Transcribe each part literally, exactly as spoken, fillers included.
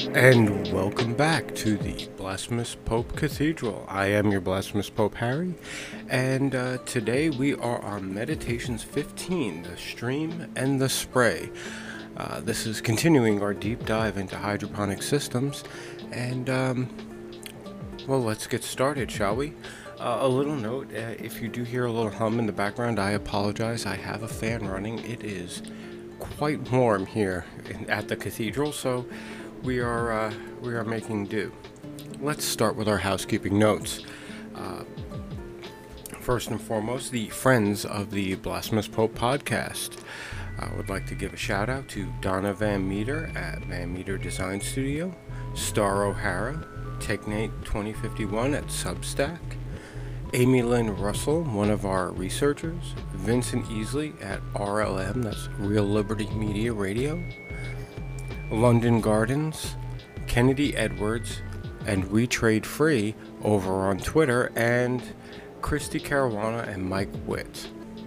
And welcome back to the Blasphemous Pope Cathedral. I am your Blasphemous Pope Harry, and uh, today we are on Meditations fifteen, the stream and the spray. Uh, this is continuing our deep dive into hydroponic systems, and um, well, let's get started, shall we? Uh, a little note, uh, if you do hear a little hum in the background, I apologize. I have a fan running. It is quite warm here in, at the cathedral, so we are uh, we are making do. Let's start with our housekeeping notes. Uh, first and foremost, the friends of the Blasphemous Pope podcast. I would like to give a shout out to Donna Van Meter at Van Meter Design Studio, Star O'Hara, Technate twenty fifty-one at Substack, Amy Lynn Russell, one of our researchers, Vincent Easley at R L M, that's Real Liberty Media Radio, London Gardens, Kennedy Edwards, and We Trade Free over on Twitter, and Christy Caruana and Mike Witt.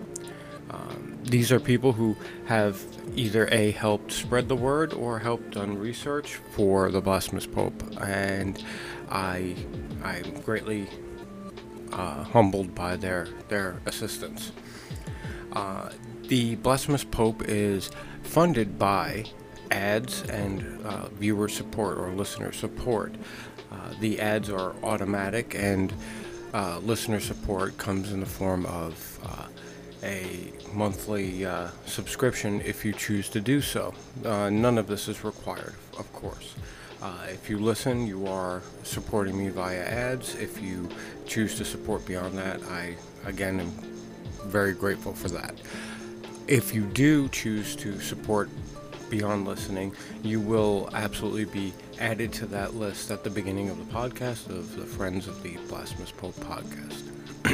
Um, these are people who have either A, helped spread the word or helped done research for the Blasphemous Pope, and I, I'm greatly uh, humbled by their, their assistance. Uh, the Blasphemous Pope is funded by ads and uh, viewer support or listener support. Uh, the ads are automatic, and uh, listener support comes in the form of uh, a monthly uh, subscription if you choose to do so. Uh, none of this is required, of course. Uh, if you listen, you are supporting me via ads. If you choose to support beyond that, I, again, am very grateful for that. If you do choose to support beyond listening, you will absolutely be added to that list at the beginning of the podcast of the Friends of the Blasphemous Pope podcast.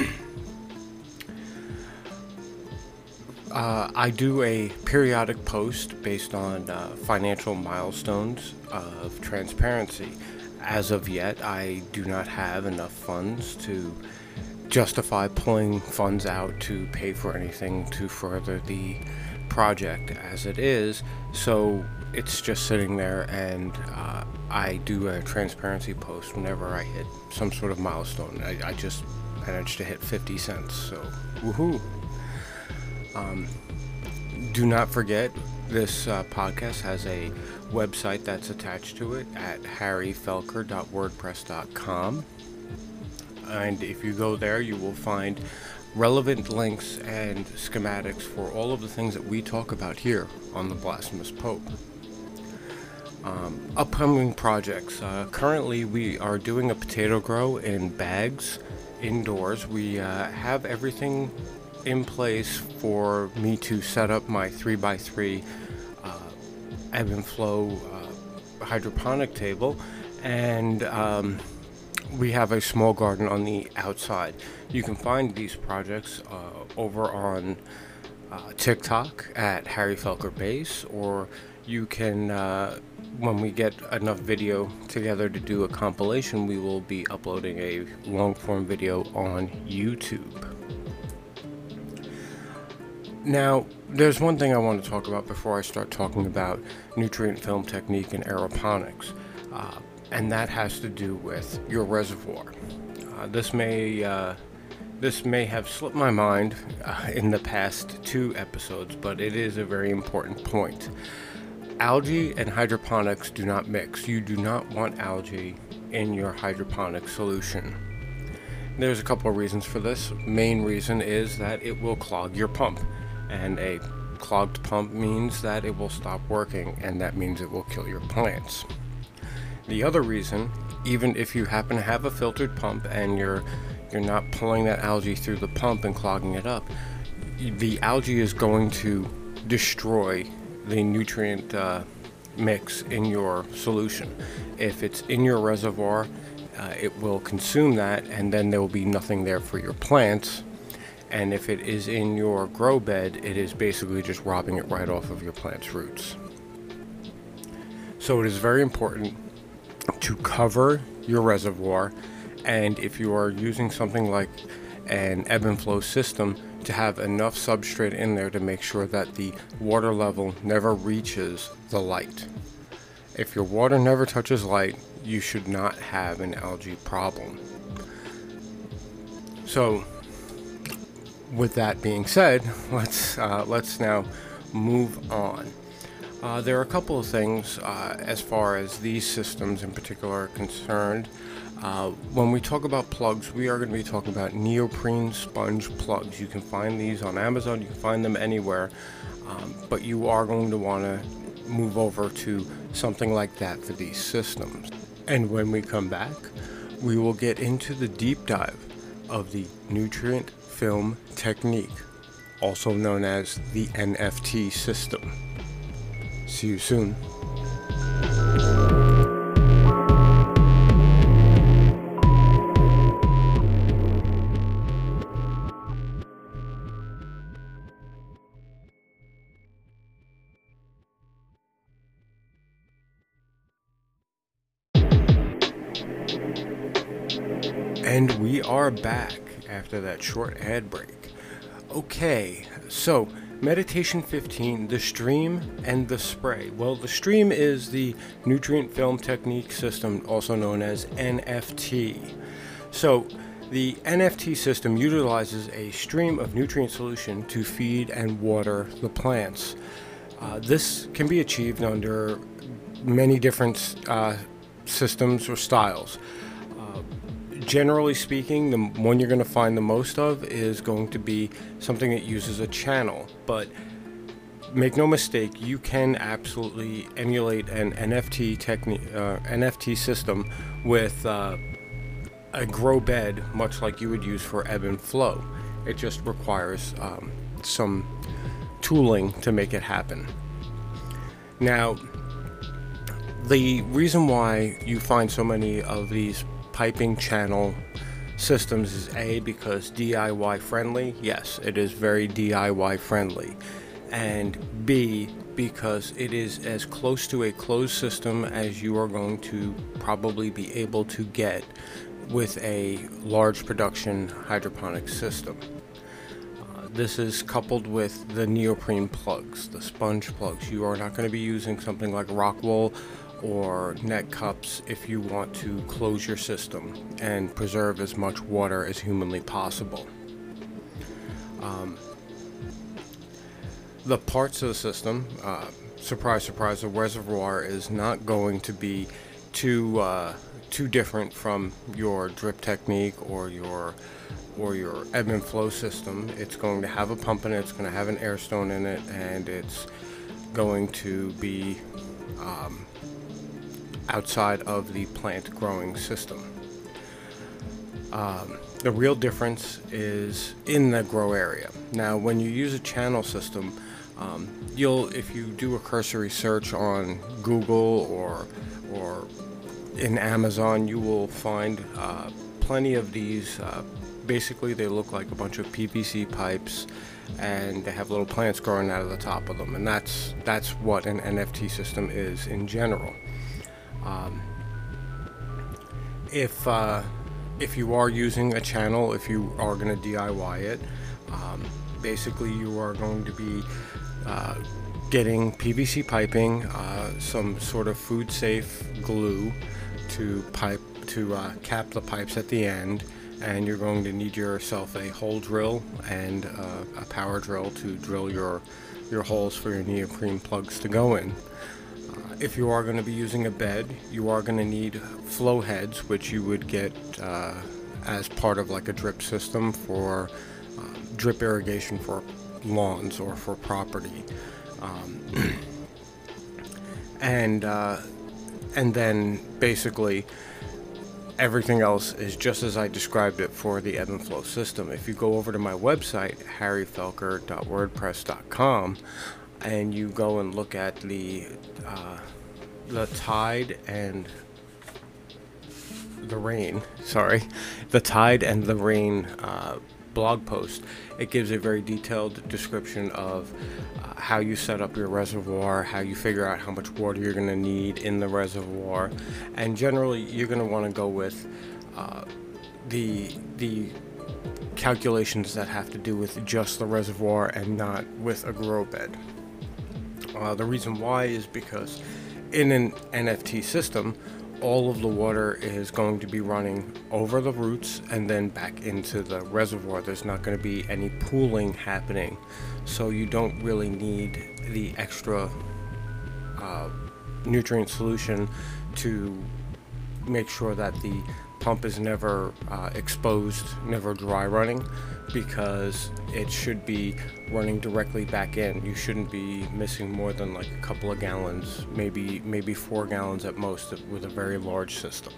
uh, I do a periodic post based on uh, financial milestones of transparency. As of yet, I do not have enough funds to justify pulling funds out to pay for anything to further the project as it is, so it's just sitting there, and uh, I do a transparency post whenever I hit some sort of milestone. I, I just managed to hit fifty cents, so woohoo. Um, do not forget, this uh, podcast has a website that's attached to it at harry felker dot wordpress dot com, and if you go there, you will find relevant links and schematics for all of the things that we talk about here on the Blasphemous Pope. Um, upcoming projects. Uh, currently, we are doing a potato grow in bags indoors. We uh, have everything in place for me to set up my three by three uh, ebb and flow uh, hydroponic table, and um, we have a small garden on the outside. You can find these projects uh, over on uh, TikTok at Harry Felker Base, or you can, uh, when we get enough video together to do a compilation, we will be uploading a long-form video on YouTube. Now, there's one thing I want to talk about before I start talking about nutrient film technique and aeroponics. Uh, and that has to do with your reservoir. Uh, this may uh, this may have slipped my mind uh, in the past two episodes, but it is a very important point. Algae and hydroponics do not mix. You do not want algae in your hydroponic solution. There's a couple of reasons for this. Main reason is that it will clog your pump, and a clogged pump means that it will stop working, and that means it will kill your plants. The other reason, even if you happen to have a filtered pump and you're you're not pulling that algae through the pump and clogging it up, the algae is going to destroy the nutrient uh, mix in your solution. If it's in your reservoir, uh, it will consume that, and then there will be nothing there for your plants. And if it is in your grow bed, it is basically just robbing it right off of your plant's roots. So it is very important to cover your reservoir, and if you are using something like an ebb and flow system, to have enough substrate in there to make sure that the water level never reaches the light. If your water never touches light, you should not have an algae problem. So, with that being said, let's uh, let's now move on. Uh, there are a couple of things uh, as far as these systems in particular are concerned. Uh, when we talk about plugs, we are going to be talking about neoprene sponge plugs. You can find these on Amazon, you can find them anywhere, um, but you are going to want to move over to something like that for these systems. And when we come back, we will get into the deep dive of the nutrient film technique, also known as the N F T system. See you soon. And we are back after that short ad break. Okay, so Meditation fifteen, the stream and the spray. Well, the stream is the nutrient film technique system, also known as N F T. So the N F T system utilizes a stream of nutrient solution to feed and water the plants. Uh, this can be achieved under many different uh, systems or styles. Generally speaking, the one you're going to find the most of is going to be something that uses a channel, but make no mistake, you can absolutely emulate an N F T technique, uh, N F T system with uh, a grow bed, much like you would use for ebb and flow. It just requires um, some tooling to make it happen. Now, the reason why you find so many of these piping channel systems is A, because D I Y friendly. Yes, it is very D I Y friendly. And B, because it is as close to a closed system as you are going to probably be able to get with a large production hydroponic system. Uh, this is coupled with the neoprene plugs, the sponge plugs. You are not going to be using something like rock wool or net cups if you want to close your system and preserve as much water as humanly possible. Um, the parts of the system, uh, surprise, surprise, the reservoir is not going to be too uh, too different from your drip technique or your or your ebb and flow system. It's going to have a pump in it, it's going to have an air stone in it, and it's going to be um, outside of the plant growing system. Um, the real difference is in the grow area. Now, when you use a channel system, um, you'll, if you do a cursory search on Google or or in Amazon, you will find uh, plenty of these. Uh, basically, they look like a bunch of P V C pipes, and they have little plants growing out of the top of them, and that's that's what an N F T system is in general. Um, if uh, if you are using a channel, if you are going to D I Y it, um, basically you are going to be uh, getting P V C piping, uh, some sort of food safe glue to pipe to uh, cap the pipes at the end, and you're going to need yourself a hole drill and uh, a power drill to drill your your holes for your neoprene plugs to go in. If you are going to be using a bed, you are going to need flow heads, which you would get uh, as part of like a drip system for uh, drip irrigation for lawns or for property. Um, and uh, and then basically everything else is just as I described it for the ebb and flow system. If you go over to my website, harry felker dot wordpress dot com, and you go and look at the uh, the tide and the rain, sorry, the tide and the rain uh, blog post, it gives a very detailed description of uh, how you set up your reservoir, how you figure out how much water you're going to need in the reservoir, and generally you're going to want to go with uh, the the calculations that have to do with just the reservoir and not with a grow bed. Uh, the reason why is because in an N F T system, all of the water is going to be running over the roots and then back into the reservoir. There's not going to be any pooling happening, so you don't really need the extra uh, nutrient solution to make sure that the pump is never uh, exposed, never dry running, because it should be running directly back in. You shouldn't be missing more than like a couple of gallons, maybe maybe four gallons at most with a very large system.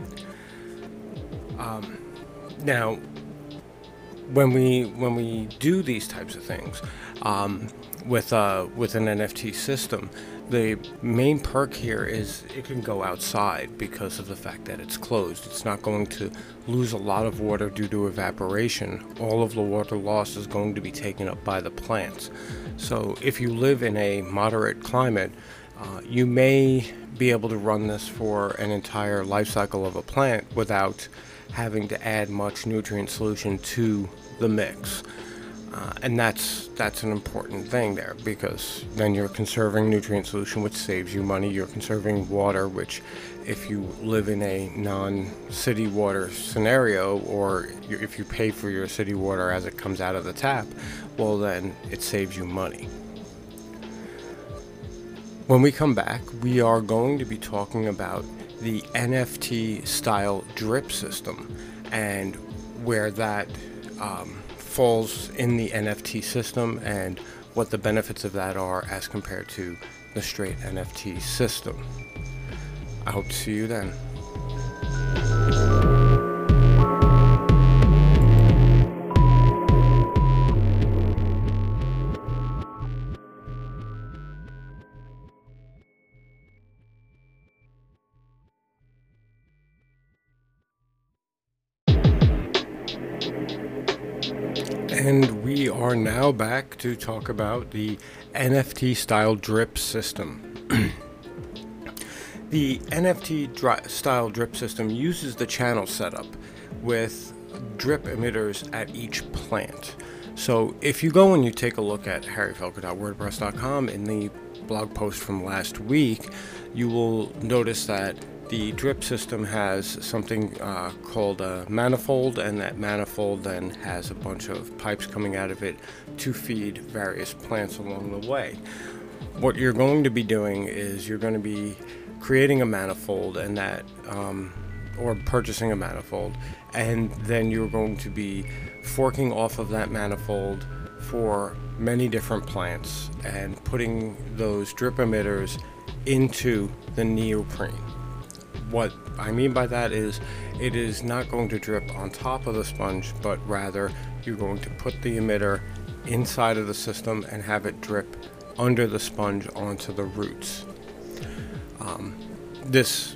Um, now, when we when we do these types of things um, with uh, with an N F T system, the main perk here is it can go outside because of the fact that it's closed. It's not going to lose a lot of water due to evaporation. All of the water loss is going to be taken up by the plants. So if you live in a moderate climate, uh, you may be able to run this for an entire life cycle of a plant without having to add much nutrient solution to the mix. Uh, and that's that's an important thing there, because then you're conserving nutrient solution, which saves you money. You're conserving water, which if you live in a non-city water scenario, or you, if you pay for your city water as it comes out of the tap, well, then it saves you money. When we come back, we are going to be talking about the N F T style drip system and where that um, falls in the N F T system and what the benefits of that are as compared to the straight N F T system. I hope to see you then. And we are now back to talk about the N F T style drip system. The N F T dri- style drip system uses the channel setup with drip emitters at each plant. So if you go and you take a look at harry felker dot wordpress dot com in the blog post from last week, you will notice that the drip system has something uh, called a manifold, and that manifold then has a bunch of pipes coming out of it to feed various plants along the way. What you're going to be doing is you're going to be creating a manifold, and that um, or purchasing a manifold, and then you're going to be forking off of that manifold for many different plants and putting those drip emitters into the neoprene. What I mean by that is it is not going to drip on top of the sponge, but rather you're going to put the emitter inside of the system and have it drip under the sponge onto the roots. Um, this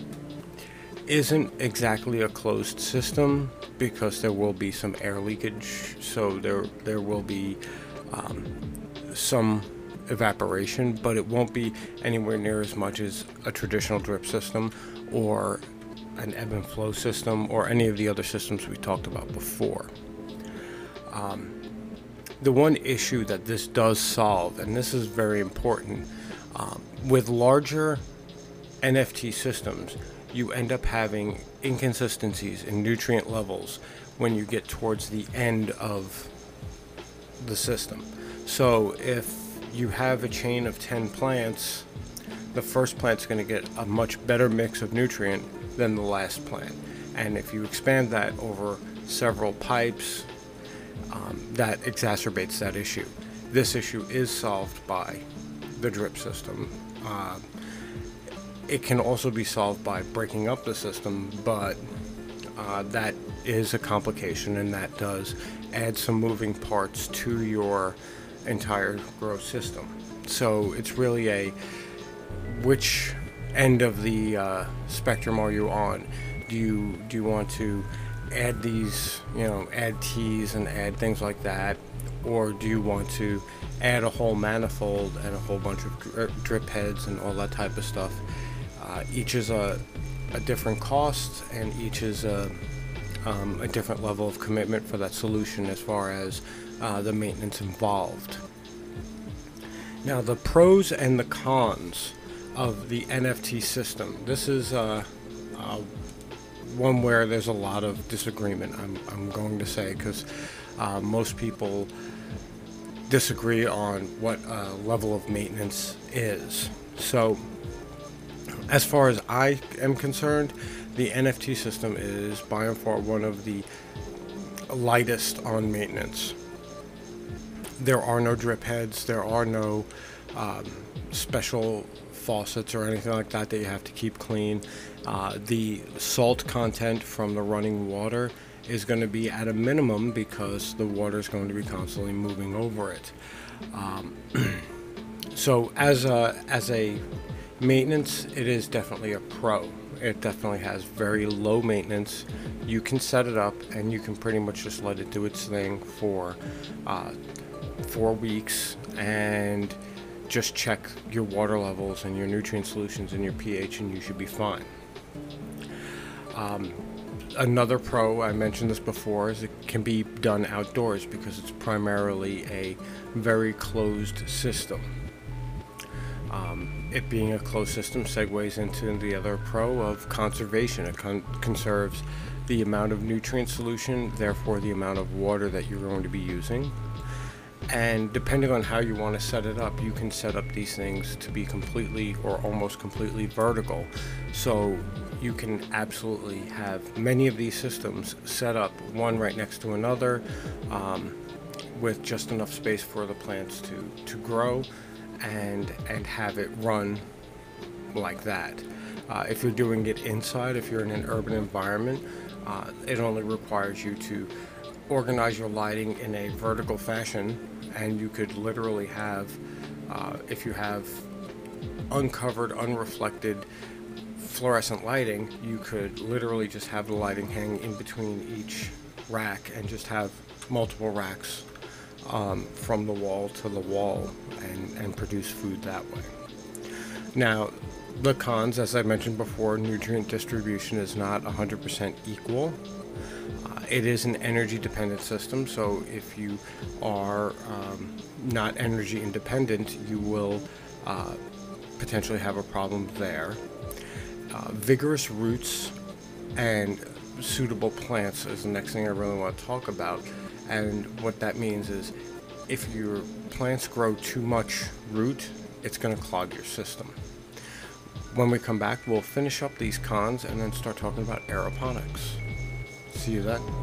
isn't exactly a closed system because there will be some air leakage, so there there will be um, some evaporation, but it won't be anywhere near as much as a traditional drip system or an ebb and flow system or any of the other systems we talked about before. Um, the one issue that this does solve, and this is very important, um, with larger N F T systems, you end up having inconsistencies in nutrient levels when you get towards the end of the system. So if you have a chain of ten plants, the first plant's going to get a much better mix of nutrient than the last plant. And if you expand that over several pipes, um, that exacerbates that issue. This issue is solved by the drip system. Uh, it can also be solved by breaking up the system, but uh, that is a complication, and that does add some moving parts to your entire grow system. So it's really a which end of the uh, spectrum are you on? Do you do you want to add these, you know, add teas and add things like that, or do you want to add a whole manifold and a whole bunch of drip heads and all that type of stuff? Uh, each is a, a different cost, and each is a, um, a different level of commitment for that solution as far as uh, the maintenance involved. Now, the pros and the cons of the N F T system. This is uh, uh, one where there's a lot of disagreement, I'm, I'm going to say, because uh, most people disagree on what uh, level of maintenance is. So as far as I am concerned, the N F T system is by and far one of the lightest on maintenance. There are no drip heads, there are no um, special faucets or anything like that that you have to keep clean. Uh, the salt content from the running water is going to be at a minimum because the water is going to be constantly moving over it. Um, so as a, as a maintenance, it is definitely a pro. It definitely has very low maintenance. You can set it up and you can pretty much just let it do its thing for uh, four weeks and just check your water levels and your nutrient solutions and your pH, and you should be fine. Um, another pro, I mentioned this before, is it can be done outdoors because it's primarily a very closed system. Um, it being a closed system segues into the other pro of conservation. It con conserves the amount of nutrient solution, therefore the amount of water that you're going to be using. And depending on how you want to set it up, you can set up these things to be completely or almost completely vertical. So you can absolutely have many of these systems set up one right next to another, um, with just enough space for the plants to, to grow and, and have it run like that. Uh, if you're doing it inside, if you're in an urban environment, uh, it only requires you to organize your lighting in a vertical fashion, and you could literally have, uh, if you have uncovered, unreflected fluorescent lighting, you could literally just have the lighting hang in between each rack and just have multiple racks um, from the wall to the wall and, and produce food that way. Now, the cons, as I mentioned before, nutrient distribution is not one hundred percent equal. Uh, it is an energy dependent system, so if you are um, not energy independent, you will uh, potentially have a problem there. Uh, vigorous roots and suitable plants is the next thing I really want to talk about. And what that means is if your plants grow too much root, it's going to clog your system. When we come back, we'll finish up these cons and then start talking about aeroponics. See you then.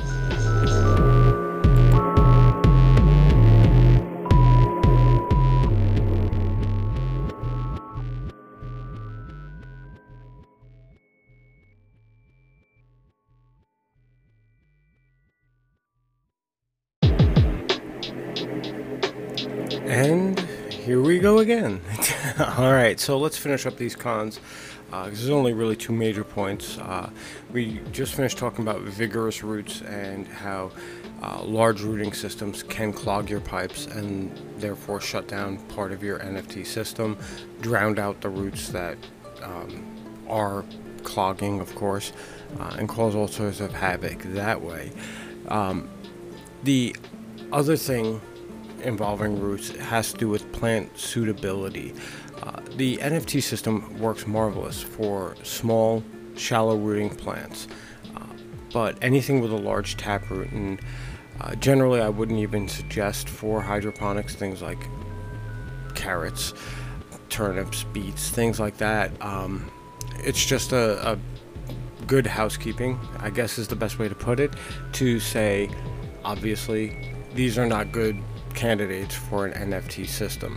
And here we go again. Alright, so let's finish up these cons. Uh, there's only really two major points. Uh, we just finished talking about vigorous roots and how uh, large rooting systems can clog your pipes and therefore shut down part of your N F T system, drown out the roots that um, are clogging, of course, uh, and cause all sorts of havoc that way. Um, the other thing involving roots has to do with plant suitability. Uh, the N F T system works marvelous for small, shallow rooting plants, uh, but anything with a large taproot, and uh, generally I wouldn't even suggest for hydroponics things like carrots, turnips, beets, things like that. Um, it's just a, a good housekeeping, I guess is the best way to put it, to say, obviously, these are not good candidates for an N F T system.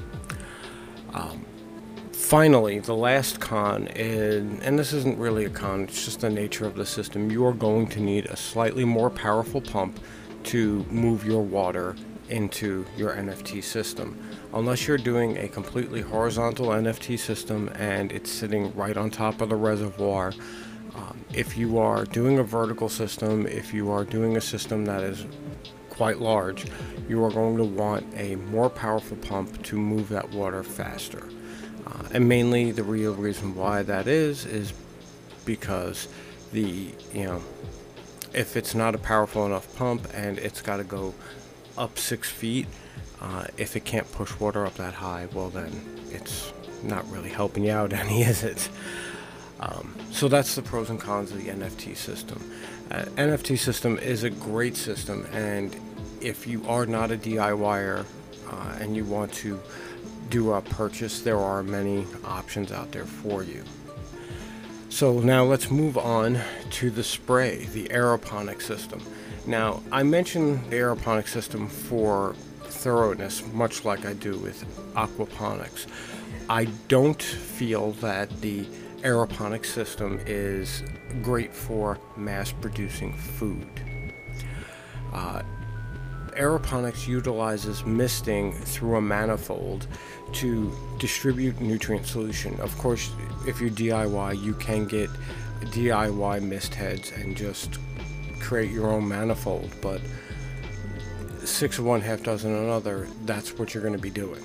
Um, finally, the last con, is, and this isn't really a con, it's just the nature of the system, you are going to need a slightly more powerful pump to move your water into your N F T system. Unless you're doing a completely horizontal N F T system and it's sitting right on top of the reservoir, um, if you are doing a vertical system, if you are doing a system that is quite large, you are going to want a more powerful pump to move that water faster. Uh, and mainly the real reason why that is, is because the, you know, if it's not a powerful enough pump and it's got to go up six feet, uh, if it can't push water up that high, well then it's not really helping you out any, is it? Um, so that's the pros and cons of the N F T system. Uh, N F T system is a great system, and if you are not a DIYer uh, and you want to do a purchase, there are many options out there for you. So now let's move on to the spray, the aeroponic system. Now, I mentioned the aeroponic system for thoroughness, much like I do with aquaponics. I don't feel that the aeroponic system is great for mass producing food. Uh, aeroponics utilizes misting through a manifold to distribute nutrient solution. Of course, if you D I Y, you can get D I Y mist heads and just create your own manifold, but six of one, half dozen another, that's what you're going to be doing.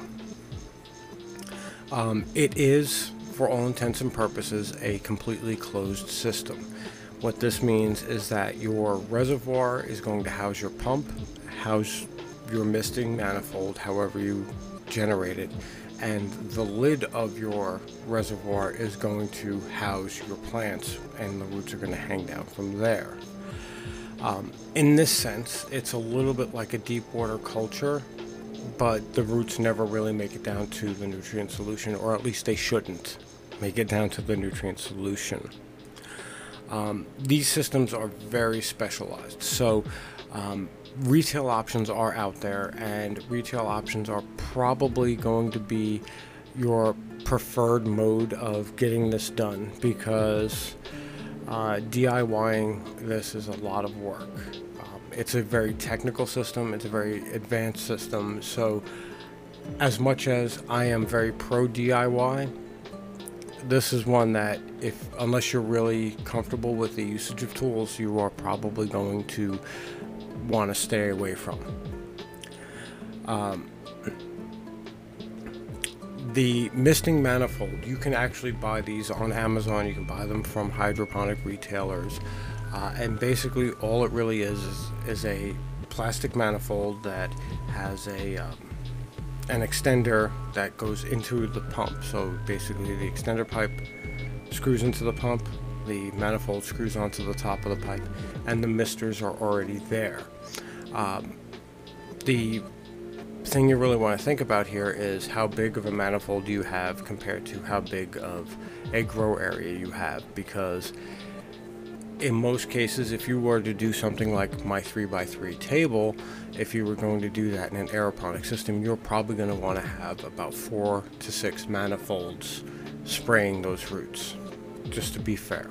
Um, it is, for all intents and purposes, a completely closed system. What this means is that your reservoir is going to house your pump, house your misting manifold, however you generate it, and the lid of your reservoir is going to house your plants, and the roots are going to hang down from there. Um, in this sense, it's a little bit like a deep water culture, but the roots never really make it down to the nutrient solution, or at least they shouldn't make it down to the nutrient solution. Um, these systems are very specialized, so um, retail options are out there, and retail options are probably going to be your preferred mode of getting this done, because uh, DIYing this is a lot of work. Um, it's a very technical system, it's a very advanced system, so as much as I am very pro D I Y, this is one that, if unless you're really comfortable with the usage of tools, you are probably going to want to stay away from. Um, the misting manifold, you can actually buy these on Amazon. You can buy them from hydroponic retailers, uh, and basically all it really is is, is a plastic manifold that has a um, an extender that goes into the pump. So basically the extender pipe screws into the pump, the manifold screws onto the top of the pipe, and the misters are already there. Um, the thing you really want to think about here is how big of a manifold you have compared to how big of a grow area you have, because in most cases, if you were to do something like my three by three table, if you were going to do that in an aeroponic system, you're probably going to want to have about four to six manifolds spraying those roots, just to be fair.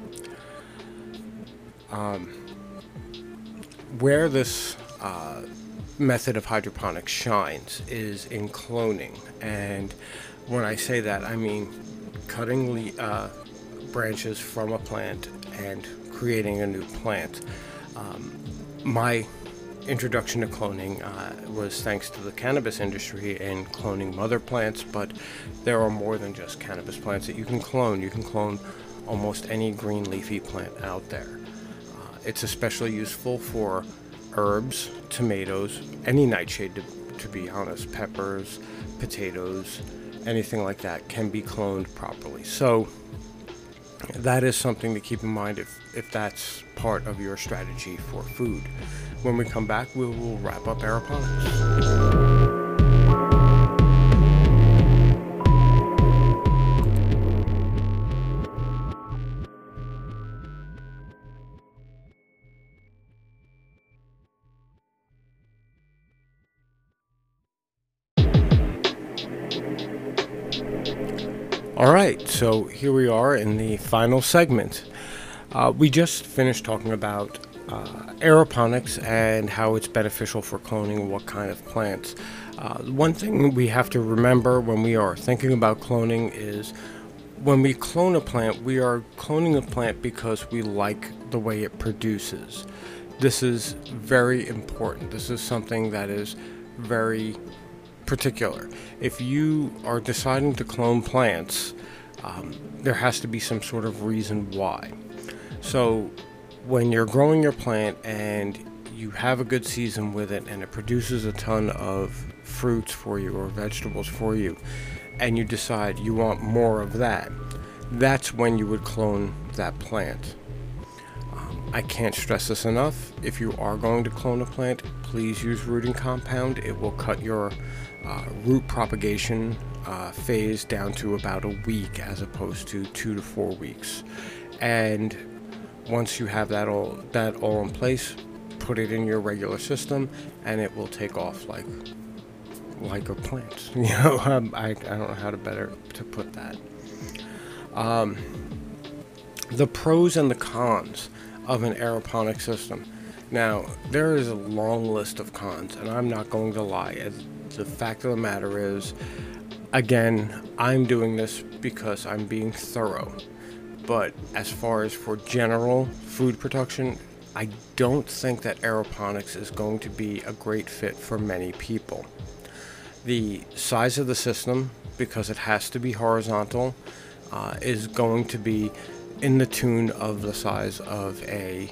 Um, where this uh, method of hydroponics shines is in cloning, and when I say that, I mean cutting le- uh, branches from a plant and creating a new plant. Um, my introduction to cloning uh, was thanks to the cannabis industry and cloning mother plants, but there are more than just cannabis plants that you can clone. You can clone almost any green leafy plant out there. Uh, it's especially useful for herbs, tomatoes, any nightshade, to, to be honest, peppers, potatoes, anything like that can be cloned properly. So that is something to keep in mind if, if that's part of your strategy for food. When we come back, we will wrap up aeroponics. Alright, so here we are in the final segment. Uh, we just finished talking about uh, aeroponics and how it's beneficial for cloning what kind of plants. Uh, one thing we have to remember when we are thinking about cloning is when we clone a plant, we are cloning a plant because we like the way it produces. This is very important. This is something that is very particular. If you are deciding to clone plants, um, there has to be some sort of reason why. So when you're growing your plant and you have a good season with it and it produces a ton of fruits for you or vegetables for you, and you decide you want more of that, that's when you would clone that plant. Um, I can't stress this enough. If you are going to clone a plant, please use rooting compound. It will cut your uh, root propagation uh, phase down to about a week as opposed to two to four weeks. And once you have that all that all in place, put it in your regular system, and it will take off like like a plant. You know, um, I I don't know how to better to put that. Um, the pros and the cons of an aeroponic system. Now, there is a long list of cons, and I'm not going to lie. The fact of the matter is, again, I'm doing this because I'm being thorough. But as far as for general food production, I don't think that aeroponics is going to be a great fit for many people. The size of the system, because it has to be horizontal, uh, is going to be in the tune of the size of a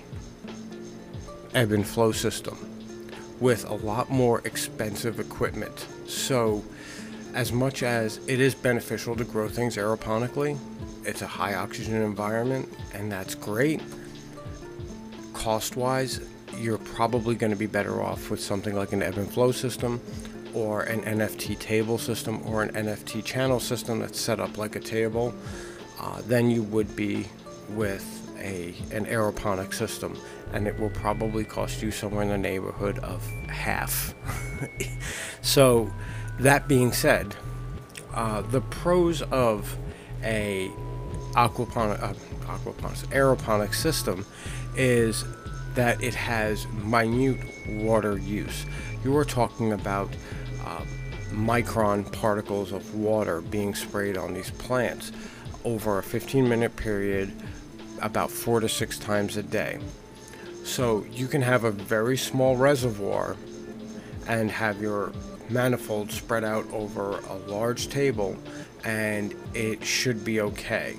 ebb and flow system with a lot more expensive equipment. So as much as it is beneficial to grow things aeroponically, it's a high oxygen environment, and that's great. Cost-wise, you're probably going to be better off with something like an ebb and flow system, or an N F T table system, or an N F T channel system that's set up like a table, uh, than you would be with a an aeroponic system, and it will probably cost you somewhere in the neighborhood of half. So, that being said, uh, the pros of a aquaponic, uh, aquaponics, aeroponic system is that it has minute water use. You are talking about uh, micron particles of water being sprayed on these plants over a fifteen minute period, about four to six times a day. So you can have a very small reservoir and have your manifold spread out over a large table, and it should be okay.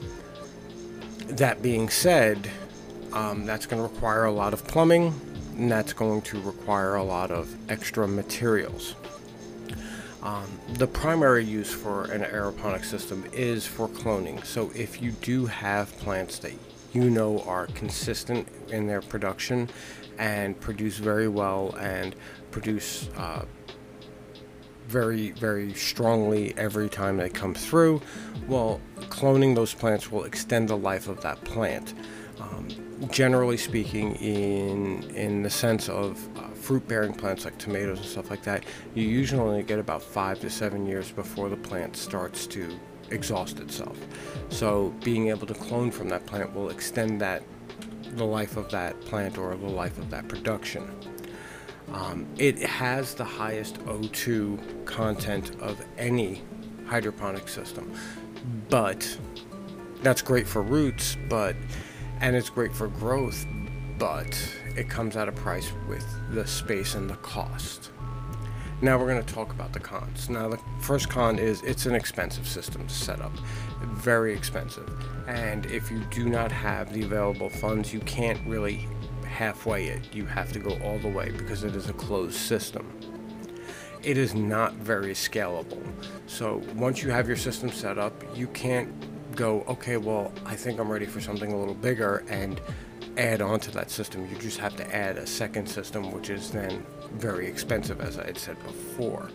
That being said, um, that's going to require a lot of plumbing, and that's going to require a lot of extra materials. Um, the primary use for an aeroponic system is for cloning. So if you do have plants that you know are consistent in their production and produce very well and produce uh, very, very strongly every time they come through, well, cloning those plants will extend the life of that plant. Um, generally speaking, in in the sense of uh, fruit-bearing plants like tomatoes and stuff like that, you usually only get about five to seven years before the plant starts to exhaust itself. So being able to clone from that plant will extend that the life of that plant or the life of that production. Um, it has the highest O two content of any hydroponic system, but that's great for roots, but and it's great for growth, but it comes at a price with the space and the cost. Now we're going to talk about the cons. Now the first con is it's an expensive system to set up, very expensive, and if you do not have the available funds, you can't really halfway it. You have to go all the way because it is a closed system. It is not very scalable. So once you have your system set up, you can't go, okay, well, I think I'm ready for something a little bigger and add on to that system. You just have to add a second system, which is then very expensive, as I had said before.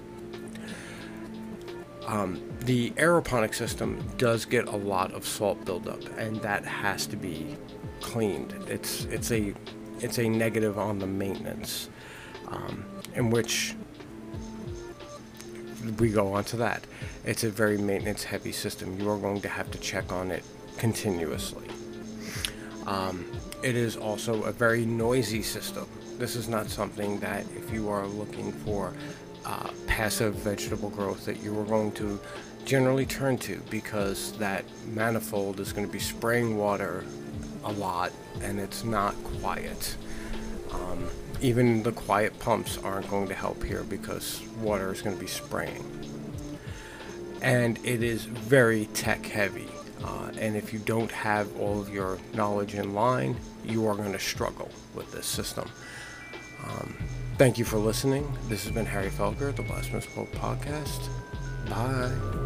Um, the aeroponic system does get a lot of salt buildup, and that has to be cleaned. It's it's a it's a negative on the maintenance, um, in which we go on to that. It's a very maintenance heavy system. You are going to have to check on it continuously. Um, it is also a very noisy system. This is not something that, if you are looking for uh, passive vegetable growth, that you are going to generally turn to, because that manifold is going to be spraying water a lot and it's not quiet. Um, even the quiet pumps aren't going to help here because water is going to be spraying. And it is very tech heavy. Uh, and if you don't have all of your knowledge in line, you are going to struggle with this system. Um, thank you for listening. This has been Harry Felker, the Blasphemous Pope Podcast. Bye.